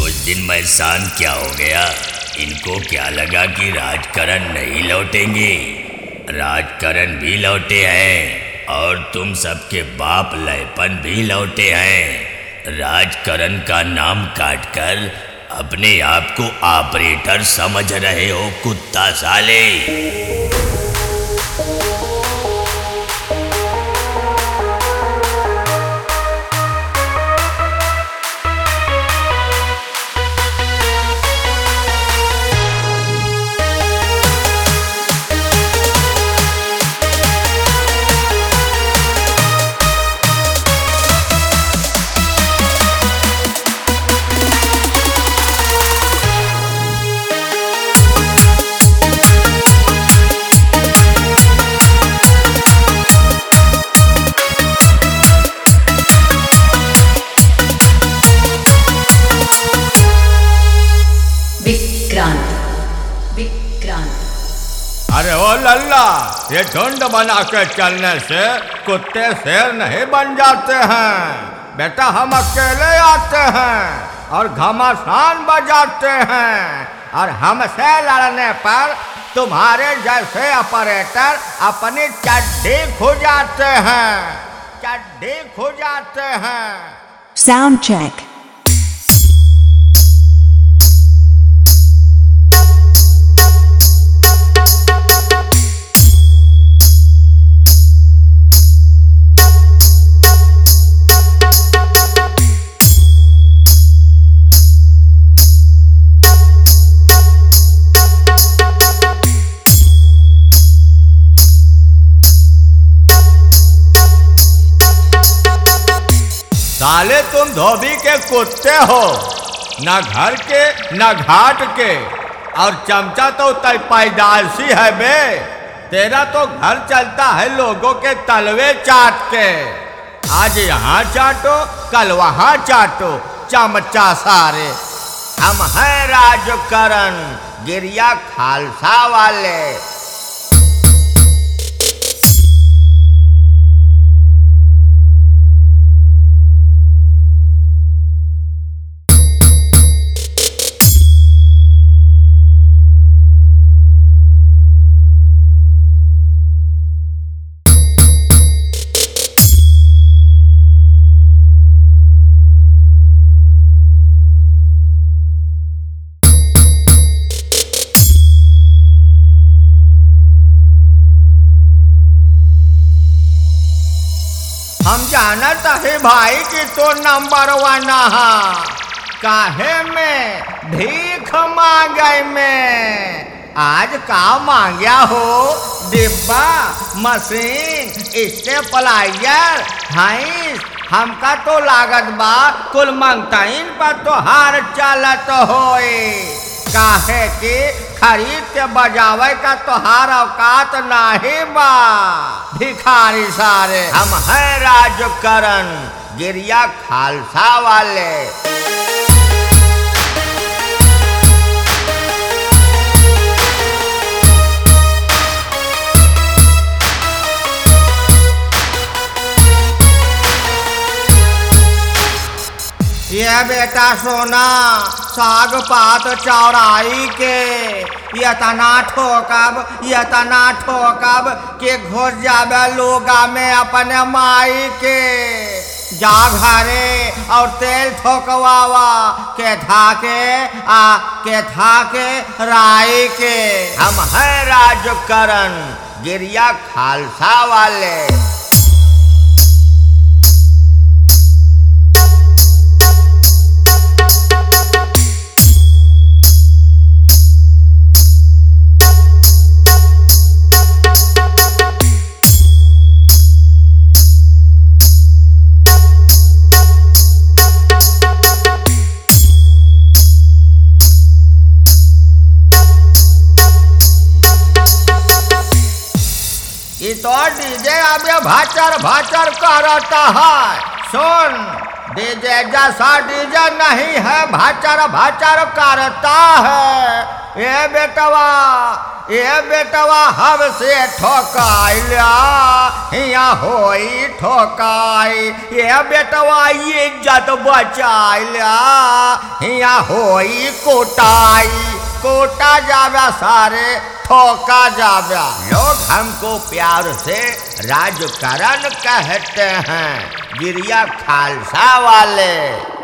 उस दिन मैं शांत क्या हो गया। इनको क्या लगा कि राजकरण नहीं लौटेंगे। राजकरण भी लौटे हैं और तुम सबके बाप लयपन भी लौटे हैं। राजकरण का नाम काटकर अपने आप को ऑपरेटर समझ रहे हो कुत्ता साले। अरे ओ लल्ला, ये झुंड बना के चलने से कुत्ते शेर नहीं बन जाते हैं। बेटा हम अकेले आते हैं और घमासान बजाते हैं, और हमसे लड़ने पर तुम्हारे जैसे ऑपरेटर अपनी चड्डी खुजाते हैं, चड्डी खुजाते हैं। Sound check. साले तुम धोबी के कुत्ते हो, न घर के न घाट के, और चमचा तो तय पैदाइशी है बे। तेरा तो घर चलता है लोगों के तलवे चाट के। आज यहाँ चाटो कल वहाँ चाटो चमचा सारे। हम हैं राजकरण गिरिया खालसा वाले। हम जानत है भाई कि तो नंबर 1 काहे में भीख मांगे में। आज का मांगया हो? डिब्बा, मशीन, स्टेपलाइजर, हाइस। हमका तो लागत बा कुल मंगताइन पर तो हार चलत होए। काहे कि खरीद के बजावे का तोहार औकात नहीं बा भिखारी सारे। हम हैं राजकरण गिरिया खालसा वाले। ये बेटा सोना साग पात चौराई के ये तना ठोकब के घुस जाबे लोगा में अपने माई के। जा घरे और तेल ठोकवावा के धाके राई के। हम हैं राजकरण गिरिया खालसा वाले। तो डीजे अबे भाचर भाचर करता है। सुन, डीजे जैसा डीजे नहीं है, भाचर भाचर करता है। ये बेटवा ये बेटवा हमसे ठोकाइला हिया होई ठोकाई, ये बेटवा इज्जत बचाइला हिया होई कोटाई, कोटा जावा सारे ठोका जावा। लोग हमको प्यार से राजकरण कहते हैं, गिरिया खालसा वाले।